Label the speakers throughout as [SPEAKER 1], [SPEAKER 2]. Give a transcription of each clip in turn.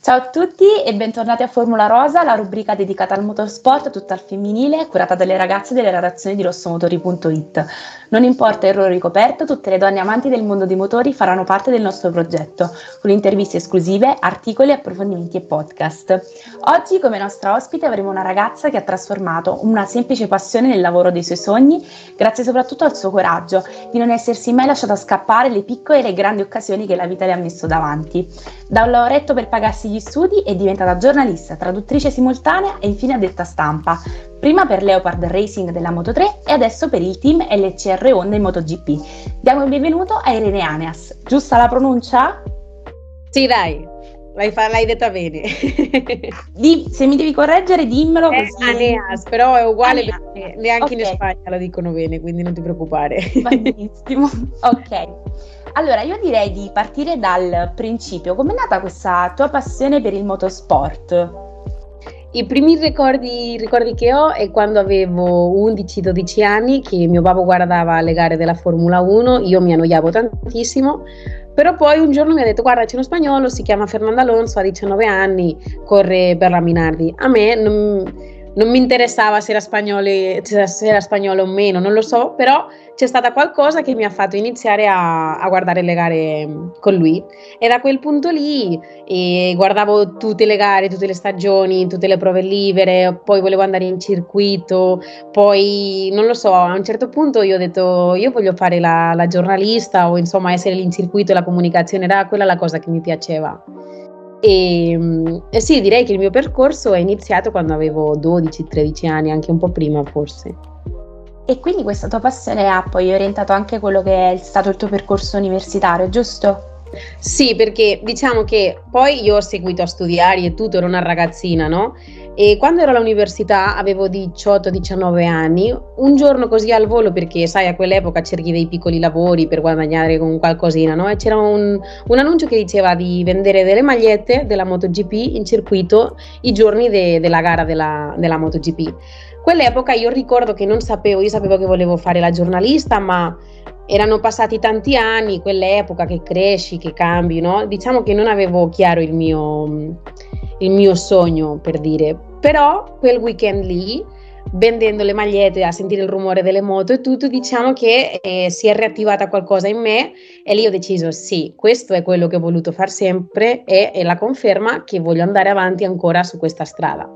[SPEAKER 1] Ciao a tutti e bentornati a Formula Rosa, la rubrica dedicata al motorsport tutto al femminile, curata dalle ragazze delle redazioni di rossomotori.it. Non importa il ruolo ricoperto, tutte le donne amanti del mondo dei motori faranno parte del nostro progetto, con interviste esclusive, articoli, approfondimenti e podcast. Oggi come nostra ospite avremo una ragazza che ha trasformato una semplice passione nel lavoro dei suoi sogni, grazie soprattutto al suo coraggio di non essersi mai lasciata scappare le piccole e le grandi occasioni che la vita le ha messo davanti. Da un lavoretto per pagarsi gli studi è diventata giornalista, traduttrice simultanea e infine addetta stampa, prima per Leopard Racing della Moto3 e adesso per il team LCR Honda in MotoGP. Diamo il benvenuto a Irene Aneas. Giusta la pronuncia?
[SPEAKER 2] Sì, dai, l'hai detta bene.
[SPEAKER 1] Se mi devi correggere dimmelo così.
[SPEAKER 2] Aneas, però è uguale
[SPEAKER 1] Aneas.
[SPEAKER 2] Perché neanche
[SPEAKER 1] Okay.
[SPEAKER 2] in Spagna lo dicono bene, quindi non ti preoccupare.
[SPEAKER 1] Benissimo, ok. Allora, io direi di partire dal principio. Com'è nata questa tua passione per il motorsport?
[SPEAKER 2] I primi ricordi che ho è quando avevo 11-12 anni, che mio papà guardava le gare della Formula 1, io mi annoiavo tantissimo, però poi un giorno mi ha detto: guarda, c'è uno spagnolo, si chiama Fernando Alonso, ha 19 anni, corre per la Minardi. A me non mi interessava se era spagnolo o meno, non lo so, però c'è stata qualcosa che mi ha fatto iniziare a guardare le gare con lui, e da quel punto lì guardavo tutte le gare, tutte le stagioni, tutte le prove libere, poi volevo andare in circuito, poi non lo so, a un certo punto io ho detto io voglio fare la giornalista o insomma essere lì in circuito, la comunicazione era quella la cosa che mi piaceva. E sì, direi che il mio percorso è iniziato quando avevo 12-13 anni, anche un po' prima forse.
[SPEAKER 1] E quindi questa tua passione ha poi orientato anche quello che è stato il tuo percorso universitario, giusto?
[SPEAKER 2] Sì, perché diciamo che poi io ho seguito a studiare e tutto, ero una ragazzina, no? E quando ero all'università avevo 18-19 anni, un giorno così al volo, perché sai a quell'epoca cerchi dei piccoli lavori per guadagnare con qualcosina, no? E c'era un annuncio che diceva di vendere delle magliette della MotoGP in circuito i giorni della gara della MotoGP. Quell'epoca io ricordo che non sapevo, io sapevo che volevo fare la giornalista, ma erano passati tanti anni, quell'epoca che cresci, che cambi, no? Diciamo che non avevo chiaro il mio sogno, per dire. Però quel weekend lì, vendendo le magliette, a sentire il rumore delle moto e tutto, diciamo che si è riattivata qualcosa in me, e lì ho deciso sì, questo è quello che ho voluto far sempre, e è la conferma che voglio andare avanti ancora su questa strada.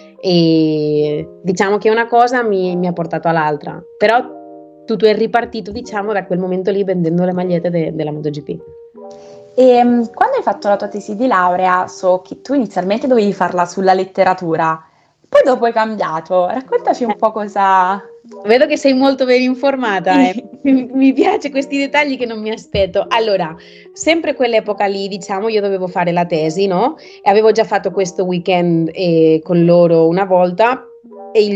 [SPEAKER 2] E diciamo che una cosa mi ha portato all'altra, però tutto è ripartito, diciamo, da quel momento lì, vendendo le magliette della MotoGP.
[SPEAKER 1] E quando hai fatto la tua tesi di laurea, so che tu inizialmente dovevi farla sulla letteratura, poi dopo hai cambiato. Raccontaci un po' cosa...
[SPEAKER 2] Vedo che sei molto ben informata, mi piace questi dettagli che non mi aspetto. Allora, sempre quell'epoca lì, diciamo, io dovevo fare la tesi, no? E avevo già fatto questo weekend con loro una volta, e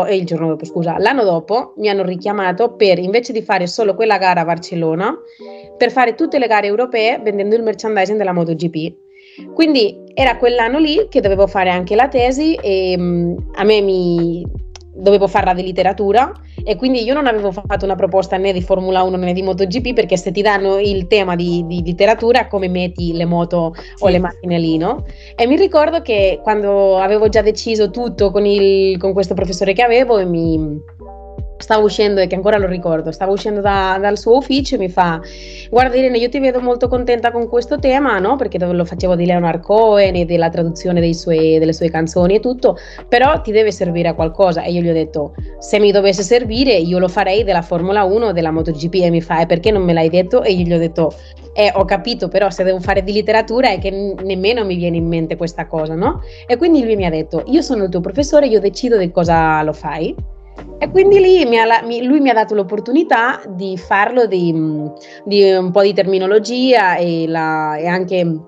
[SPEAKER 2] l'anno dopo mi hanno richiamato per, invece di fare solo quella gara a Barcellona, per fare tutte le gare europee vendendo il merchandising della MotoGP. Quindi era quell'anno lì che dovevo fare anche la tesi, e a me dovevo farla di letteratura, e quindi io non avevo fatto una proposta né di Formula 1 né di MotoGP, perché se ti danno il tema di letteratura, come metti le moto o le macchine lì, no? E mi ricordo che quando avevo già deciso tutto con questo professore che avevo, e stavo uscendo, e che ancora lo ricordo, stavo uscendo dal suo ufficio, e mi fa: guarda Irene, io ti vedo molto contenta con questo tema, no? Perché lo facevo di Leonard Cohen e della traduzione delle sue canzoni e tutto, però ti deve servire a qualcosa. E io gli ho detto: se mi dovesse servire io lo farei della Formula 1 o della MotoGP. E mi fa: perché non me l'hai detto? E io gli ho detto: ho capito, però se devo fare di letteratura è che nemmeno mi viene in mente questa cosa, no? E quindi lui mi ha detto: io sono il tuo professore, io decido di cosa lo fai. E quindi lì lui mi ha dato l'opportunità di farlo di un po' di terminologia e anche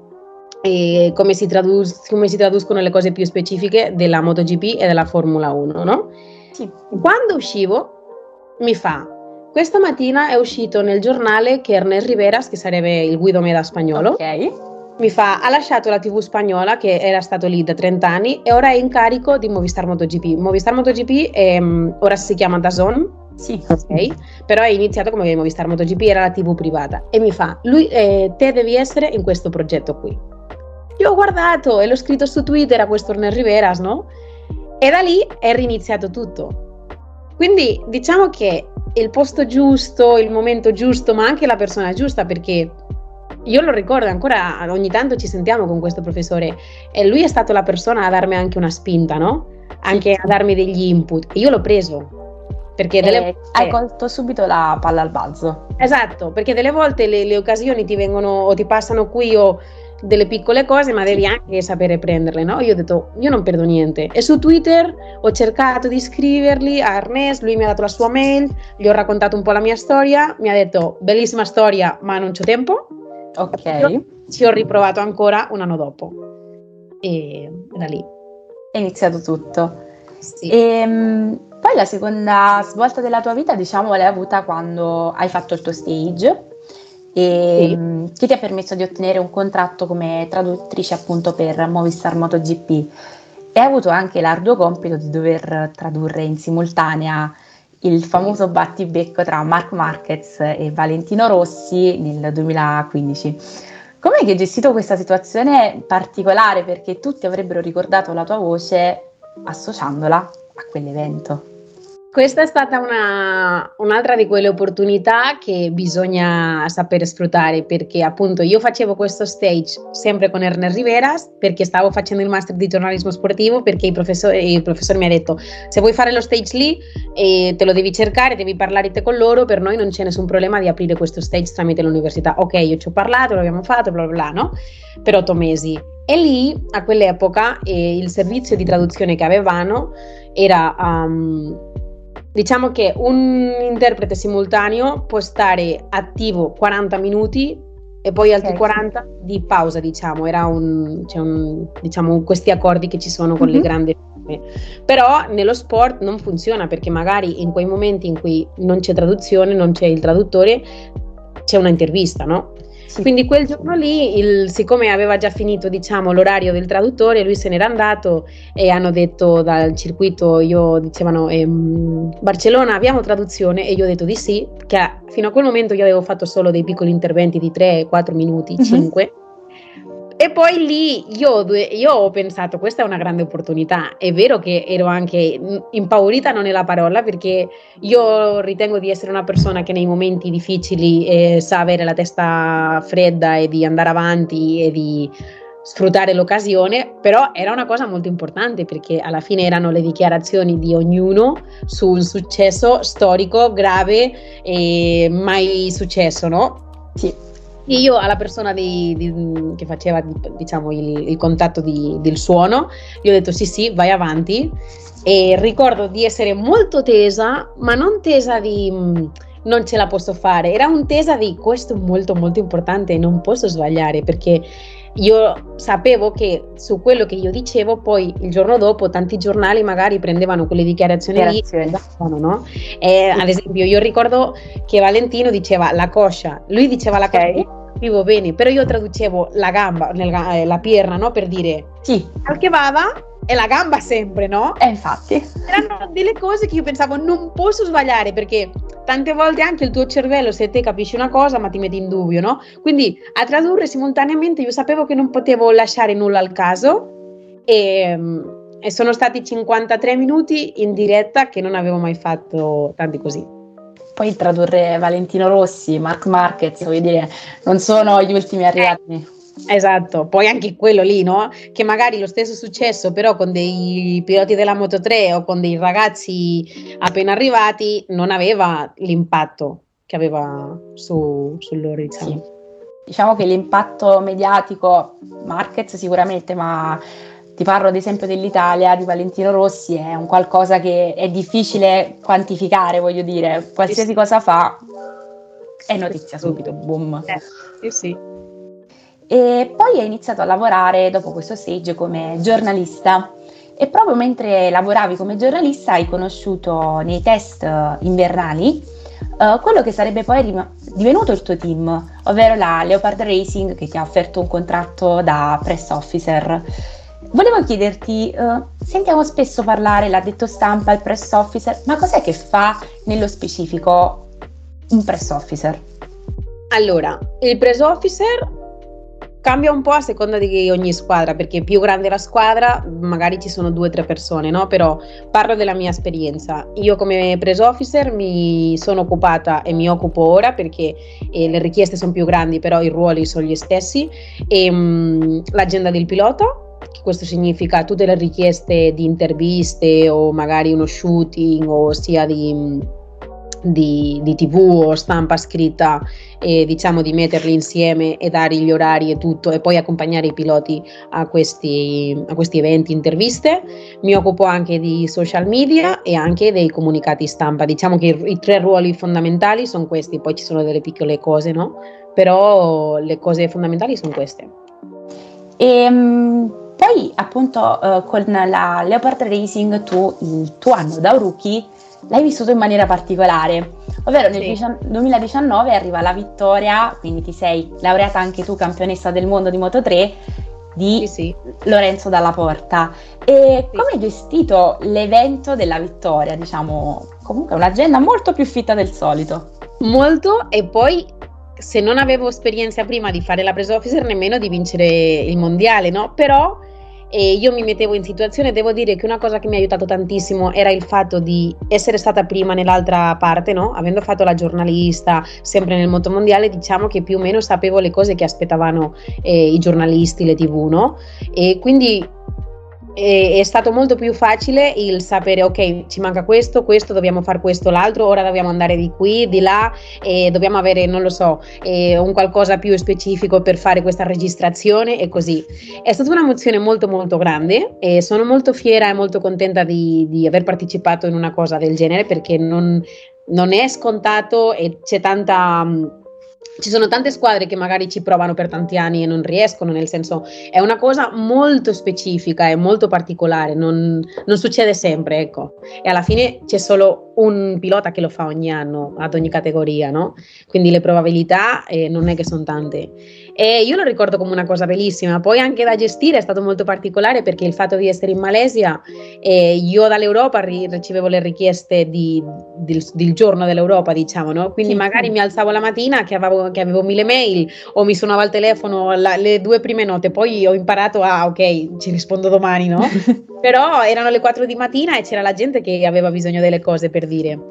[SPEAKER 2] come si traducono le cose più specifiche della MotoGP e della Formula 1, no?
[SPEAKER 1] Sì.
[SPEAKER 2] Quando uscivo mi fa: questa mattina è uscito nel giornale che Ernest Riveras, che sarebbe il guidomeda spagnolo,
[SPEAKER 1] Ok.
[SPEAKER 2] mi fa: ha lasciato la TV spagnola, che era stato lì da 30 anni, e ora è in carico di Movistar MotoGP. Movistar MotoGP ora si chiama DAZN,
[SPEAKER 1] Sì.
[SPEAKER 2] ok? Però è iniziato come Movistar MotoGP, era la TV privata. E mi fa: te devi essere in questo progetto qui. Io ho guardato e l'ho scritto su Twitter a questo Ernest Riveras, no? E da lì è riniziato tutto. Quindi diciamo che il posto giusto, il momento giusto, ma anche la persona giusta, perché io lo ricordo ancora, ogni tanto ci sentiamo con questo professore e lui è stato la persona a darmi anche una spinta, no? Anche a darmi degli input. E io l'ho preso. Perché delle volte
[SPEAKER 1] hai colto subito la palla al balzo.
[SPEAKER 2] Esatto, perché delle volte le occasioni ti vengono o ti passano qui o delle piccole cose, ma devi anche sapere prenderle, no? Io ho detto, io non perdo niente. E su Twitter ho cercato di scrivergli a Ernest, lui mi ha dato la sua mail, gli ho raccontato un po' la mia storia, mi ha detto, bellissima storia, ma non c'ho tempo.
[SPEAKER 1] Ok.
[SPEAKER 2] Io ci ho riprovato ancora un anno dopo. E da lì
[SPEAKER 1] È iniziato tutto.
[SPEAKER 2] sì.
[SPEAKER 1] Poi la seconda svolta della tua vita, diciamo, l'hai avuta quando hai fatto il tuo stage che ti ha permesso di ottenere un contratto come traduttrice appunto per Movistar MotoGP e hai avuto anche l'arduo compito di dover tradurre in simultanea il famoso battibecco tra Marc Marquez e Valentino Rossi nel 2015. Come hai gestito questa situazione particolare? Perché tutti avrebbero ricordato la tua voce associandola a quell'evento.
[SPEAKER 2] Questa è stata un'altra di quelle opportunità che bisogna sapere sfruttare, perché appunto io facevo questo stage sempre con Ernest Riveras perché stavo facendo il master di giornalismo sportivo, perché il professore mi ha detto se vuoi fare lo stage lì te lo devi cercare, devi parlare te con loro, per noi non c'è nessun problema di aprire questo stage tramite l'università. Ok, io ci ho parlato, l'abbiamo fatto, bla bla bla, no? Per 8 mesi. E lì a quell'epoca il servizio di traduzione che avevano era diciamo che un interprete simultaneo può stare attivo 40 minuti e poi altri 40 di pausa, diciamo. Diciamo questi accordi che ci sono con le grandi firme. Però nello sport non funziona, perché magari in quei momenti in cui non c'è traduzione, non c'è il traduttore, c'è una intervista, no? Sì. Quindi quel giorno lì, siccome aveva già finito, diciamo, l'orario del traduttore, lui se n'era andato e hanno detto dal circuito, dicevano Barcellona abbiamo traduzione, e io ho detto di sì, che fino a quel momento io avevo fatto solo dei piccoli interventi di 3-4 minuti, 5. E poi lì io ho pensato, questa è una grande opportunità. È vero che ero anche impaurita, non è la parola, perché io ritengo di essere una persona che nei momenti difficili sa avere la testa fredda e di andare avanti e di sfruttare l'occasione, però era una cosa molto importante, perché alla fine erano le dichiarazioni di ognuno su un successo storico grave e mai successo, no? Sì. Io alla persona che faceva, diciamo, il contatto del suono, gli ho detto sì, vai avanti, e ricordo di essere molto tesa, ma non tesa di non ce la posso fare, era un tesa di questo è molto molto importante e non posso sbagliare, perché io sapevo che su quello che io dicevo poi il giorno dopo tanti giornali magari prendevano quelle dichiarazioni lì, no? Ad esempio io ricordo che Valentino diceva la coscia, lui diceva la coscia, vivo bene, però io traducevo la gamba, la pierna, no? Per dire sì, al che vada è la gamba sempre, no?
[SPEAKER 1] Infatti
[SPEAKER 2] erano delle cose che io pensavo non posso sbagliare, perché tante volte anche il tuo cervello, se te capisci una cosa ma ti metti in dubbio, no? Quindi a tradurre simultaneamente io sapevo che non potevo lasciare nulla al caso, e sono stati 53 minuti in diretta che non avevo mai fatto tanti così.
[SPEAKER 1] Poi tradurre Valentino Rossi, Marc Marquez, voglio dire, non sono gli ultimi arrivati.
[SPEAKER 2] Esatto, poi anche quello lì, no? Che magari lo stesso successo, però con dei piloti della Moto3 o con dei ragazzi appena arrivati, non aveva l'impatto che aveva su loro, diciamo.
[SPEAKER 1] Sì. Diciamo che l'impatto mediatico, Marquez sicuramente, ma ti parlo ad esempio dell'Italia, di Valentino Rossi, è un qualcosa che è difficile quantificare, voglio dire, qualsiasi cosa fa è notizia subito, boom.
[SPEAKER 2] Sì.
[SPEAKER 1] E poi hai iniziato a lavorare dopo questo stage come giornalista, e proprio mentre lavoravi come giornalista hai conosciuto nei test invernali quello che sarebbe poi divenuto il tuo team, ovvero la Leopard Racing, che ti ha offerto un contratto da press officer. Volevo chiederti, sentiamo spesso parlare l'addetto stampa, il press officer, ma cos'è che fa nello specifico un press officer?
[SPEAKER 2] Allora, il press officer Cambia un po' a seconda di ogni squadra, perché più grande la squadra, magari ci sono 2 o 3 persone, no? Però parlo della mia esperienza. Io come press officer mi sono occupata e mi occupo ora perché le richieste sono più grandi, però i ruoli sono gli stessi. E, l'agenda del pilota, che questo significa tutte le richieste di interviste o magari uno shooting o sia di TV o stampa scritta, e diciamo di metterli insieme e dare gli orari e tutto e poi accompagnare i piloti a questi eventi, interviste. Mi occupo anche di social media e anche dei comunicati stampa. Diciamo che i 3 ruoli fondamentali sono questi, poi ci sono delle piccole cose, no? Però le cose fondamentali sono queste.
[SPEAKER 1] Poi appunto con la Leopard Racing tu il tuo anno da rookie l'hai vissuto in maniera particolare, ovvero nel 2019 arriva la vittoria, quindi ti sei laureata anche tu campionessa del mondo di Moto3 di Lorenzo Dalla Porta. E come hai gestito l'evento della vittoria? Diciamo comunque un'agenda molto più fitta del solito.
[SPEAKER 2] Molto, e poi se non avevo esperienza prima di fare la press officer nemmeno di vincere il mondiale, no? Però io mi mettevo in situazione, devo dire che una cosa che mi ha aiutato tantissimo era il fatto di essere stata prima nell'altra parte, no? Avendo fatto la giornalista sempre nel motomondiale, diciamo che più o meno sapevo le cose che aspettavano i giornalisti, le TV, no? E quindi è stato molto più facile il sapere, ok, ci manca questo, dobbiamo fare questo, l'altro, ora dobbiamo andare di qui, di là, e dobbiamo avere, non lo so, un qualcosa più specifico per fare questa registrazione e così. È stata un'emozione molto molto grande e sono molto fiera e molto contenta di aver partecipato in una cosa del genere, perché non è scontato e ci sono tante squadre che magari ci provano per tanti anni e non riescono, nel senso è una cosa molto specifica e molto particolare, non succede sempre, ecco, e alla fine c'è solo un pilota che lo fa ogni anno ad ogni categoria, no? Quindi le probabilità non è che sono tante. E io lo ricordo come una cosa bellissima. Poi anche da gestire è stato molto particolare, perché il fatto di essere in Malesia, io dall'Europa ricevevo le richieste del giorno dell'Europa, diciamo, no? Quindi magari mi alzavo la mattina che avevo 1000 mail, o mi suonava il telefono le 2 prime note, poi ho imparato ok, ci rispondo domani, no? Però erano le 4 di mattina e c'era la gente che aveva bisogno delle cose per dire.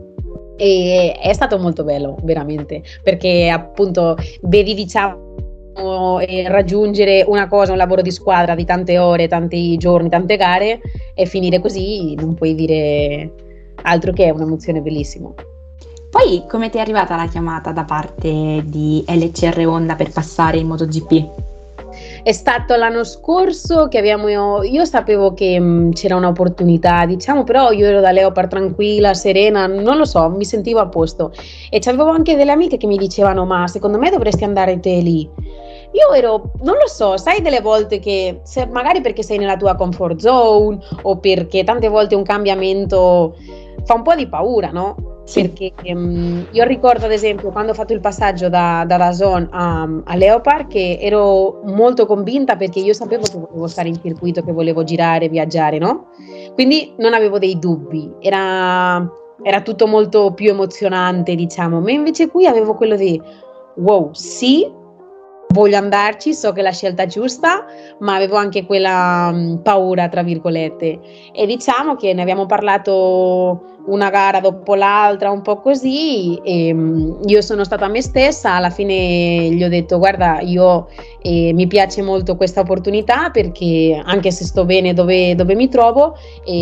[SPEAKER 2] E è stato molto bello, veramente, perché appunto vedi, diciamo, raggiungere una cosa, un lavoro di squadra di tante ore, tanti giorni, tante gare, e finire così non puoi dire altro che è un'emozione bellissima.
[SPEAKER 1] Poi come ti è arrivata la chiamata da parte di LCR Honda per passare in MotoGP?
[SPEAKER 2] È stato l'anno scorso che io sapevo che c'era un'opportunità, diciamo, però io ero da Leopard tranquilla, serena, non lo so, mi sentivo a posto, e c'avevo anche delle amiche che mi dicevano: ma secondo me dovresti andare te lì. Io ero, non lo so, sai, delle volte che magari perché sei nella tua comfort zone, o perché tante volte un cambiamento fa un po' di paura, no? Perché io ricordo ad esempio quando ho fatto il passaggio da DAZN a Leopard, che ero molto convinta, perché io sapevo che volevo stare in circuito, che volevo girare, viaggiare, no? Quindi non avevo dei dubbi, era tutto molto più emozionante, diciamo, ma invece qui avevo quello di wow, sì, voglio andarci, so che è la scelta giusta, ma avevo anche quella paura, tra virgolette, e diciamo che ne abbiamo parlato una gara dopo l'altra, un po' così, e io sono stata me stessa. Alla fine gli ho detto: guarda, io mi piace molto questa opportunità, perché anche se sto bene dove mi trovo,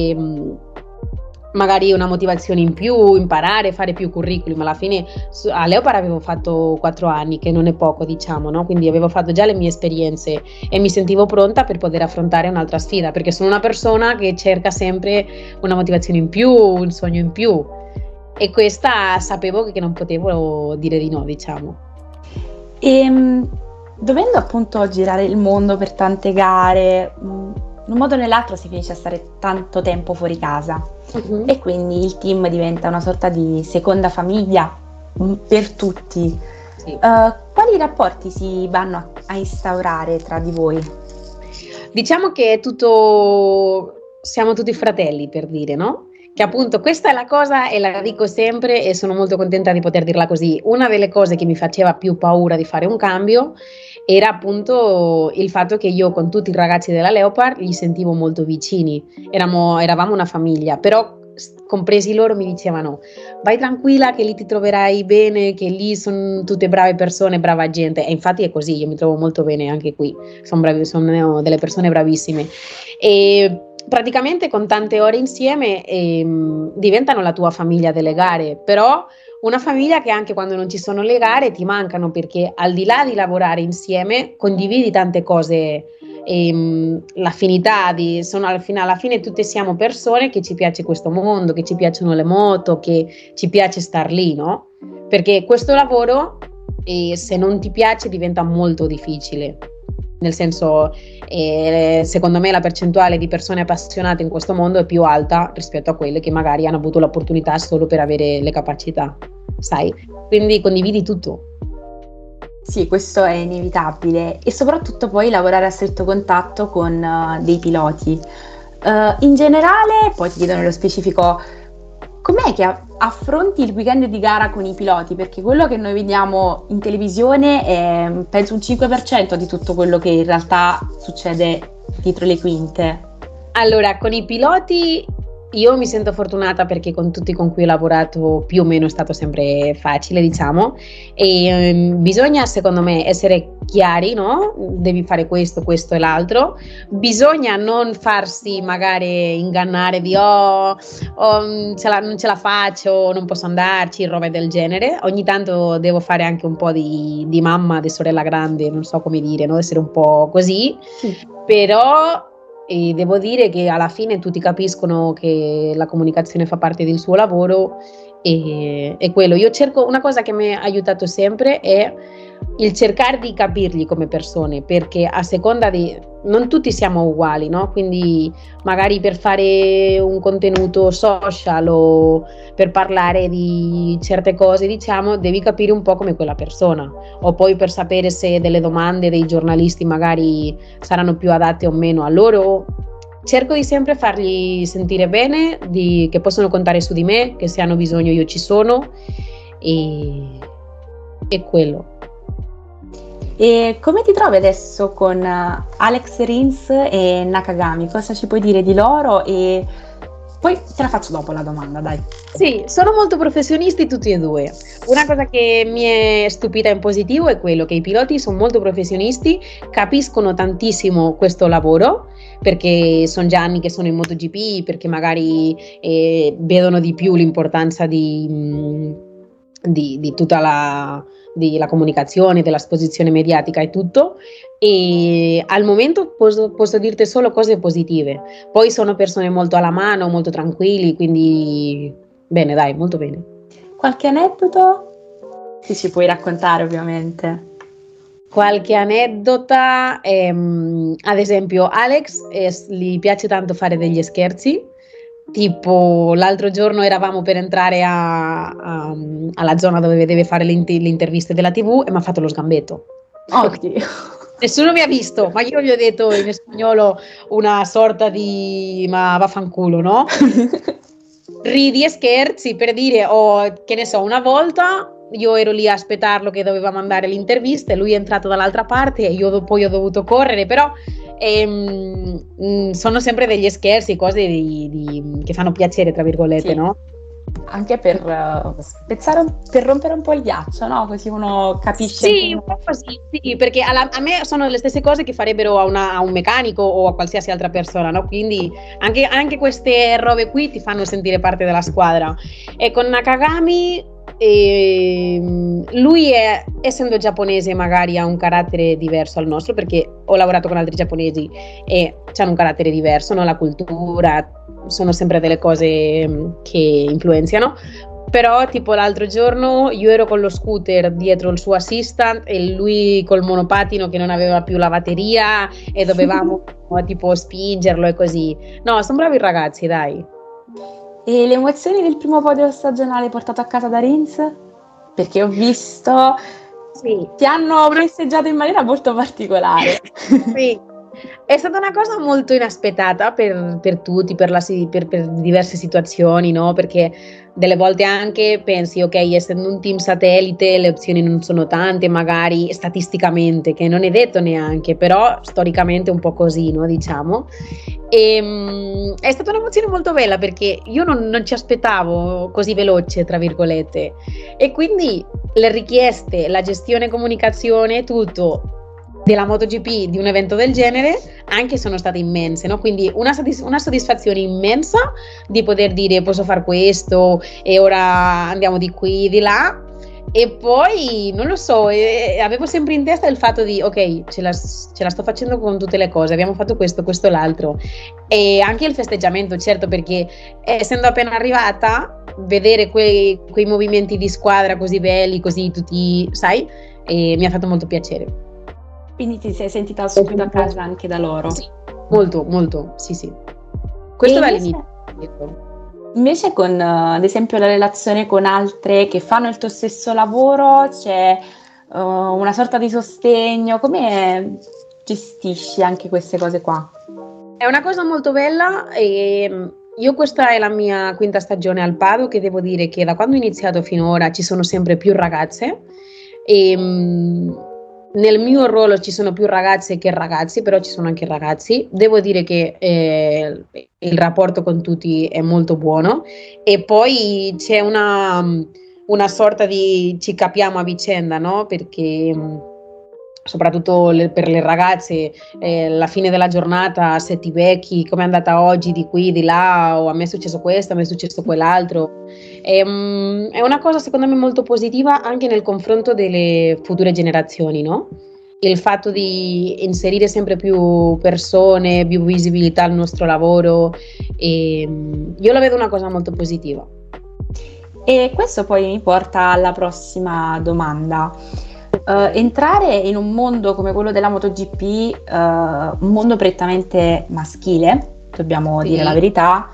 [SPEAKER 2] magari una motivazione in più, imparare, fare più curriculum. Alla fine a Leopard avevo fatto 4 anni, che non è poco, diciamo, no? Quindi avevo fatto già le mie esperienze e mi sentivo pronta per poter affrontare un'altra sfida, perché sono una persona che cerca sempre una motivazione in più, un sogno in più, e questa sapevo che non potevo dire di no, diciamo.
[SPEAKER 1] Dovendo appunto girare il mondo per tante gare, in un modo o nell'altro si finisce a stare tanto tempo fuori casa, e quindi il team diventa una sorta di seconda famiglia per tutti. Sì. Quali rapporti si vanno a instaurare tra di voi?
[SPEAKER 2] Diciamo che siamo tutti fratelli, per dire, no? che appunto questa è la cosa e la dico sempre e sono molto contenta di poter dirla così. Una delle cose che mi faceva più paura di fare un cambio era appunto il fatto che io con tutti i ragazzi della Leopard li sentivo molto vicini, eravamo una famiglia, però compresi loro mi dicevano vai tranquilla che lì ti troverai bene, che lì sono tutte brave persone, brava gente, e infatti è così, io mi trovo molto bene anche qui, sono delle persone bravissime e praticamente con tante ore insieme diventano la tua famiglia delle gare, però una famiglia che anche quando non ci sono le gare ti mancano, perché al di là di lavorare insieme condividi tante cose, l'affinità alla fine tutte siamo persone che ci piace questo mondo, che ci piacciono le moto, che ci piace star lì, no? Perché questo lavoro se non ti piace diventa molto difficile, nel senso secondo me la percentuale di persone appassionate in questo mondo è più alta rispetto a quelle che magari hanno avuto l'opportunità solo per avere le capacità, sai? Quindi condividi tutto.
[SPEAKER 1] Sì, questo è inevitabile e soprattutto poi lavorare a stretto contatto con dei piloti. In generale, poi ti chiedo nello specifico, com'è che affronti il weekend di gara con i piloti? Perché quello che noi vediamo in televisione è penso un 5% di tutto quello che in realtà succede dietro le quinte.
[SPEAKER 2] Allora, con i piloti io mi sento fortunata perché con tutti con cui ho lavorato più o meno è stato sempre facile, diciamo, e bisogna secondo me essere chiari, no? Devi fare questo, questo e l'altro, bisogna non farsi magari ingannare di non ce la faccio, non posso andarci, robe del genere. Ogni tanto devo fare anche un po' di mamma, di sorella grande, non so come dire, no? Essere un po' così, però e devo dire che alla fine tutti capiscono che la comunicazione fa parte del suo lavoro e quello. Io cerco, una cosa che mi ha aiutato sempre è il cercare di capirli come persone, perché a seconda di non tutti siamo uguali, no? Quindi magari per fare un contenuto social o per parlare di certe cose, diciamo, devi capire un po' come quella persona, o poi per sapere se delle domande dei giornalisti magari saranno più adatte o meno a loro. Cerco di sempre fargli sentire bene, che possono contare su di me, che se hanno bisogno io ci sono e quello.
[SPEAKER 1] E come ti trovi adesso con Alex Rins e Nakagami? Cosa ci puoi dire di loro? E poi te la faccio dopo la domanda, dai.
[SPEAKER 2] Sì, sono molto professionisti tutti e due. Una cosa che mi è stupita in positivo è quello che i piloti sono molto professionisti, capiscono tantissimo questo lavoro, perché sono già anni che sono in MotoGP, perché magari vedono di più l'importanza di tutta la comunicazione, dell'esposizione mediatica e tutto, e al momento posso dirti solo cose positive. Poi sono persone molto alla mano, molto tranquilli, quindi bene, dai, molto bene.
[SPEAKER 1] Qualche aneddoto che ci puoi raccontare, ovviamente?
[SPEAKER 2] Qualche aneddota, ad esempio Alex gli piace tanto fare degli scherzi. Tipo l'altro giorno eravamo per entrare alla zona dove deve fare le interviste della TV e mi ha fatto lo sgambetto.
[SPEAKER 1] Oddio.
[SPEAKER 2] Nessuno mi ha visto, ma io gli ho detto in spagnolo una sorta di ma vaffanculo, no? Ridi e scherzi per dire, che ne so, una volta io ero lì a aspettarlo che doveva mandare l'intervista e lui è entrato dall'altra parte e io poi ho dovuto correre, però sono sempre degli scherzi, cose che fanno piacere, tra virgolette, sì. No?
[SPEAKER 1] Anche per per rompere un po' il ghiaccio, no? Così uno capisce.
[SPEAKER 2] Sì, un po' così, sì, perché a me sono le stesse cose che farebbero a un meccanico o a qualsiasi altra persona, no? Quindi anche queste robe qui ti fanno sentire parte della squadra. E con Nakagami lui essendo giapponese magari ha un carattere diverso al nostro, perché ho lavorato con altri giapponesi e hanno un carattere diverso, no? La cultura, sono sempre delle cose che influenzano, però tipo l'altro giorno io ero con lo scooter dietro il suo assistant e lui col monopattino che non aveva più la batteria e dovevamo tipo spingerlo e così. No, sono bravi ragazzi, dai.
[SPEAKER 1] E le emozioni del primo podio stagionale portato a casa da Rins? Perché ho visto, sì, ti hanno festeggiato in maniera molto particolare.
[SPEAKER 2] Sì, È stata una cosa molto inaspettata per tutti, per diverse situazioni, no? Perché delle volte anche pensi, ok, essendo un team satellite le opzioni non sono tante, magari statisticamente, che non è detto neanche, però storicamente è un po' così, no? Diciamo. È stata un'emozione molto bella perché io non ci aspettavo così veloce, tra virgolette, e quindi le richieste, la gestione, comunicazione, tutto della MotoGP, di un evento del genere, anche sono state immense, no? Quindi una soddisfazione immensa di poter dire posso fare questo e ora andiamo di qui, di là, e poi non lo so, avevo sempre in testa il fatto di ok, ce la sto facendo con tutte le cose, abbiamo fatto questo, questo, l'altro, e anche il festeggiamento, certo, perché essendo appena arrivata, vedere quei movimenti di squadra così belli, così tutti, sai, mi ha fatto molto piacere.
[SPEAKER 1] Quindi ti sei sentita subito a casa anche da loro?
[SPEAKER 2] Sì, molto, molto, sì. Questo va all'inizio.
[SPEAKER 1] Invece con, ad esempio, la relazione con altre che fanno il tuo stesso lavoro, c'è una sorta di sostegno, come gestisci anche queste cose qua?
[SPEAKER 2] È una cosa molto bella e io questa è la mia quinta stagione al Pado, che devo dire che da quando ho iniziato finora ci sono sempre più ragazze e nel mio ruolo ci sono più ragazze che ragazzi, però ci sono anche ragazzi. Devo dire che il rapporto con tutti è molto buono e poi c'è una sorta di ci capiamo a vicenda, no? Perché soprattutto per le ragazze, la fine della giornata, se ti becchi, come è andata oggi, di qui, di là, o a me è successo questo, a me è successo quell'altro. È una cosa secondo me molto positiva anche nel confronto delle future generazioni, no? Il fatto di inserire sempre più persone, più visibilità al nostro lavoro, io la vedo una cosa molto positiva.
[SPEAKER 1] E questo poi mi porta alla prossima domanda. Entrare in un mondo come quello della MotoGP, un mondo prettamente maschile, dobbiamo dire la verità,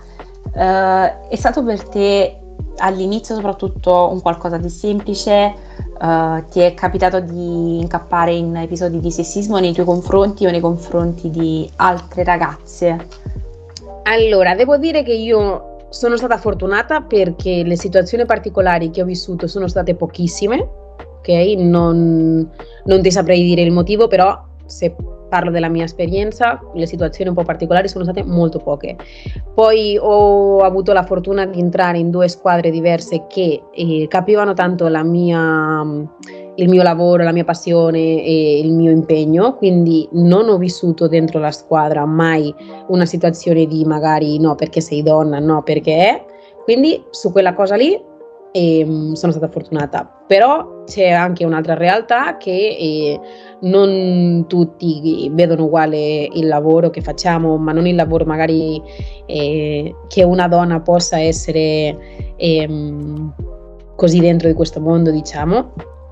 [SPEAKER 1] è stato per te all'inizio soprattutto un qualcosa di semplice? Ti è capitato di incappare in episodi di sessismo nei tuoi confronti o nei confronti di altre ragazze?
[SPEAKER 2] Allora, devo dire che io sono stata fortunata perché le situazioni particolari che ho vissuto sono state pochissime. Ok, non ti saprei dire il motivo, però se parlo della mia esperienza, le situazioni un po' particolari sono state molto poche. Poi ho avuto la fortuna di entrare in 2 squadre diverse che capivano tanto il mio lavoro, la mia passione e il mio impegno, quindi non ho vissuto dentro la squadra mai una situazione di magari no perché sei donna, no perché quindi su quella cosa lì sono stata fortunata, però c'è anche un'altra realtà che non tutti vedono uguale il lavoro che facciamo, ma non il lavoro magari che una donna possa essere così dentro di questo mondo, diciamo,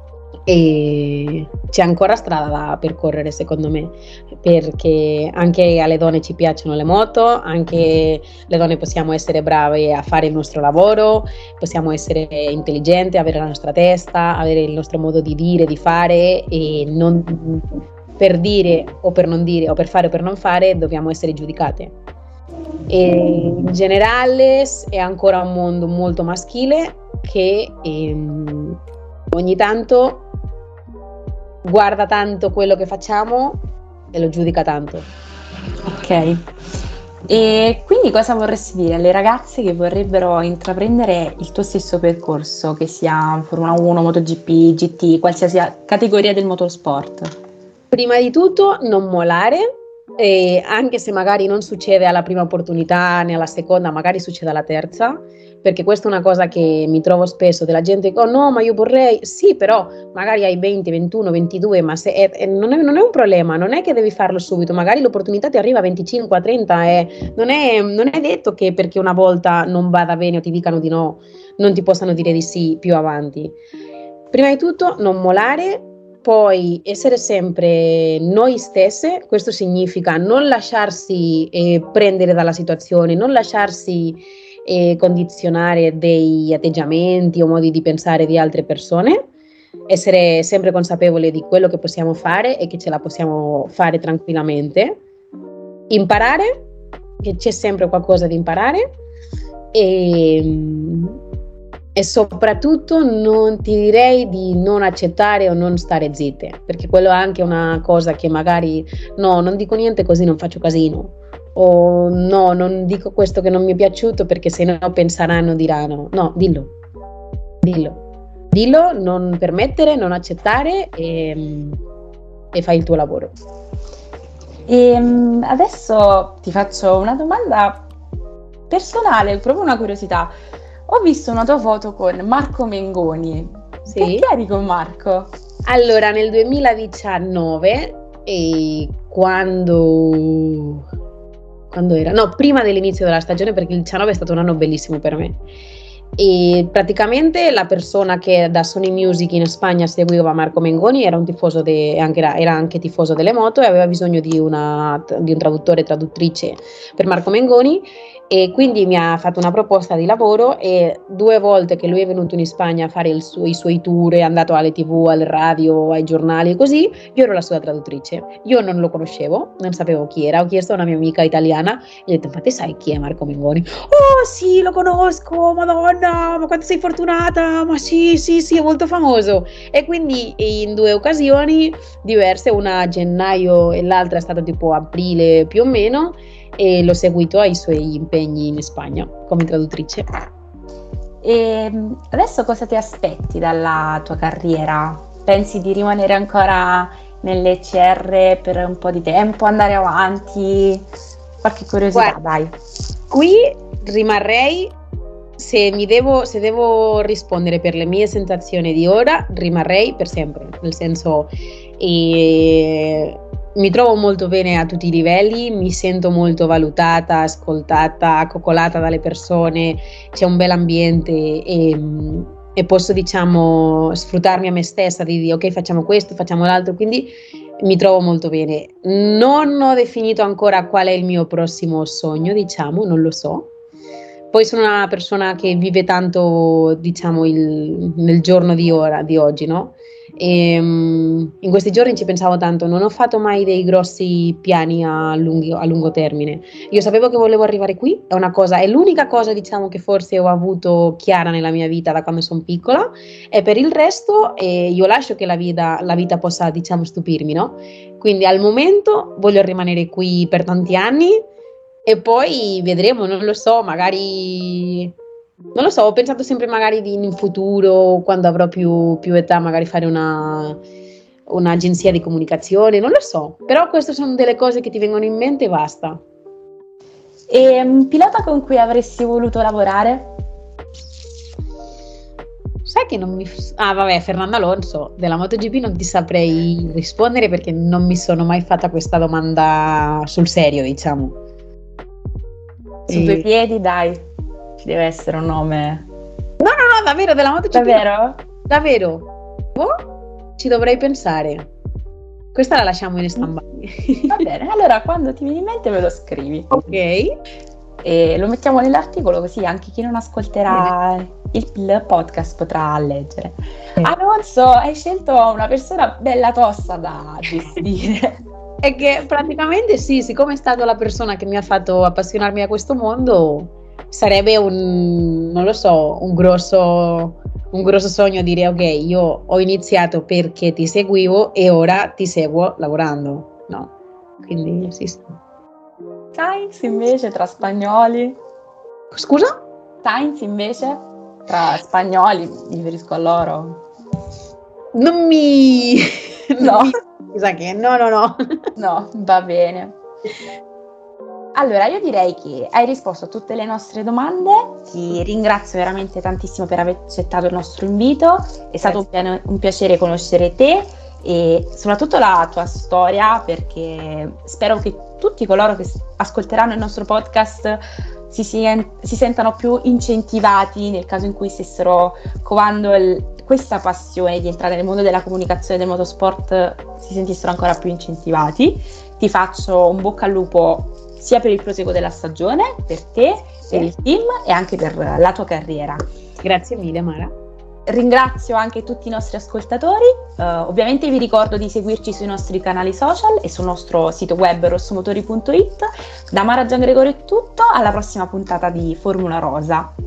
[SPEAKER 2] e c'è ancora strada da percorrere secondo me, perché anche alle donne ci piacciono le moto, anche le donne possiamo essere brave a fare il nostro lavoro, possiamo essere intelligenti, avere la nostra testa, avere il nostro modo di dire, di fare, e non per dire o per non dire o per fare o per non fare dobbiamo essere giudicate. E in generale è ancora un mondo molto maschile che ogni tanto guarda tanto quello che facciamo e lo giudica tanto.
[SPEAKER 1] Ok, e quindi cosa vorresti dire alle ragazze che vorrebbero intraprendere il tuo stesso percorso, che sia Formula 1, MotoGP, GT, qualsiasi categoria del motorsport?
[SPEAKER 2] Prima di tutto non mollare, anche se magari non succede alla prima opportunità né alla seconda, magari succede alla terza, perché questa è una cosa che mi trovo spesso della gente che oh no ma io vorrei, sì però magari hai 20, 21, 22, ma non è un problema, non è che devi farlo subito, magari l'opportunità ti arriva a 25, a 30 e non è detto che perché una volta non vada bene o ti dicano di no, non ti possano dire di sì più avanti. Prima di tutto non mollare, poi essere sempre noi stesse, questo significa non lasciarsi prendere dalla situazione, non lasciarsi condizionare dei atteggiamenti o modi di pensare di altre persone, essere sempre consapevoli di quello che possiamo fare e che ce la possiamo fare tranquillamente, imparare, che c'è sempre qualcosa da imparare, e soprattutto non ti direi di non accettare o non stare zitte, perché quello è anche una cosa che magari no, non dico niente così non faccio casino, o no, non dico questo che non mi è piaciuto perché se no penseranno, diranno. No, dillo, non permettere, non accettare e fai il tuo lavoro.
[SPEAKER 1] E adesso ti faccio una domanda personale, proprio una curiosità. Ho visto una tua foto con Marco Mengoni.
[SPEAKER 2] Sì.
[SPEAKER 1] Perché eri con Marco?
[SPEAKER 2] Allora, nel 2019, quando era? No, prima dell'inizio della stagione, perché il 2019 è stato un anno bellissimo per me. E praticamente la persona che da Sony Music in Spagna seguiva Marco Mengoni era un tifoso era anche tifoso delle moto e aveva bisogno di un traduttore e traduttrice per Marco Mengoni, e quindi mi ha fatto una proposta di lavoro, e 2 volte che lui è venuto in Spagna a fare i suoi tour, è andato alle TV, al radio, ai giornali e così, io ero la sua traduttrice. Io non lo conoscevo, non sapevo chi era, ho chiesto a una mia amica italiana e ho detto: ma te sai chi è Marco Mengoni? Oh sì, lo conosco, madonna, ma quanto sei fortunata, ma sì, è molto famoso. E quindi in 2 occasioni diverse, una a gennaio e l'altra è stata tipo aprile più o meno, e l'ho seguito ai suoi impegni in Spagna come traduttrice.
[SPEAKER 1] E adesso cosa ti aspetti dalla tua carriera? Pensi di rimanere ancora nell'ECR per un po' di tempo, andare avanti? Qualche curiosità,
[SPEAKER 2] Guarda,
[SPEAKER 1] dai.
[SPEAKER 2] qui rimarrei, se devo rispondere per le mie sensazioni di ora, rimarrei per sempre, nel senso, mi trovo molto bene a tutti i livelli, mi sento molto valutata, ascoltata, coccolata dalle persone, c'è un bel ambiente e posso, diciamo, sfruttarmi a me stessa, di dire ok, facciamo questo, facciamo l'altro, quindi mi trovo molto bene. Non ho definito ancora qual è il mio prossimo sogno, diciamo, non lo so. Poi sono una persona che vive tanto, diciamo, nel giorno di oggi, no? E, in questi giorni ci pensavo tanto, non ho fatto mai dei grossi piani a lungo termine. Io sapevo che volevo arrivare qui, è l'unica cosa, diciamo, che forse ho avuto chiara nella mia vita da quando sono piccola, e per il resto io lascio che la vita possa, diciamo, stupirmi, no? Quindi al momento voglio rimanere qui per tanti anni e poi vedremo, non lo so, magari... Non lo so, ho pensato sempre magari in futuro, quando avrò più età, magari fare un'agenzia di comunicazione, non lo so, però queste sono delle cose che ti vengono in mente e basta.
[SPEAKER 1] E un pilota con cui avresti voluto lavorare?
[SPEAKER 2] Sai che non mi... Ah, vabbè, Fernando Alonso, della MotoGP non ti saprei rispondere perché non mi sono mai fatta questa domanda sul serio, diciamo.
[SPEAKER 1] Su 2 piedi, dai. Ci deve essere un nome.
[SPEAKER 2] No, davvero, della MotoGP.
[SPEAKER 1] Davvero?
[SPEAKER 2] Davvero. Oh, ci dovrei pensare. Questa la lasciamo in stand-by.
[SPEAKER 1] Va bene, allora quando ti viene in mente me lo scrivi.
[SPEAKER 2] Ok.
[SPEAKER 1] E lo mettiamo nell'articolo, così anche chi non ascolterà il podcast potrà leggere. Alonso, hai scelto una persona bella tosta da gestire.
[SPEAKER 2] È che praticamente sì, siccome è stata la persona che mi ha fatto appassionarmi a questo mondo, sarebbe non lo so, un grosso sogno dire ok, io ho iniziato perché ti seguivo e ora ti seguo lavorando, no? Quindi sì.
[SPEAKER 1] Sainz invece tra spagnoli?
[SPEAKER 2] Scusa?
[SPEAKER 1] Sainz invece tra spagnoli, mi riferisco a loro.
[SPEAKER 2] Non mi...
[SPEAKER 1] No.
[SPEAKER 2] Mi sa che no.
[SPEAKER 1] No, va bene. Allora, io direi che hai risposto a tutte le nostre domande, ti ringrazio veramente tantissimo per aver accettato il nostro invito, è stato un piacere conoscere te e soprattutto la tua storia, perché spero che tutti coloro che ascolteranno il nostro podcast si sentano più incentivati nel caso in cui stessero covando questa passione di entrare nel mondo della comunicazione del motorsport, si sentissero ancora più incentivati. Ti faccio un bocca al lupo sia per il proseguo della stagione, per te, per il team e anche per la tua carriera.
[SPEAKER 2] Grazie mille, Mara.
[SPEAKER 1] Ringrazio anche tutti i nostri ascoltatori, ovviamente vi ricordo di seguirci sui nostri canali social e sul nostro sito web rossomotori.it. Da Mara Giangregorio è tutto, alla prossima puntata di Formula Rosa.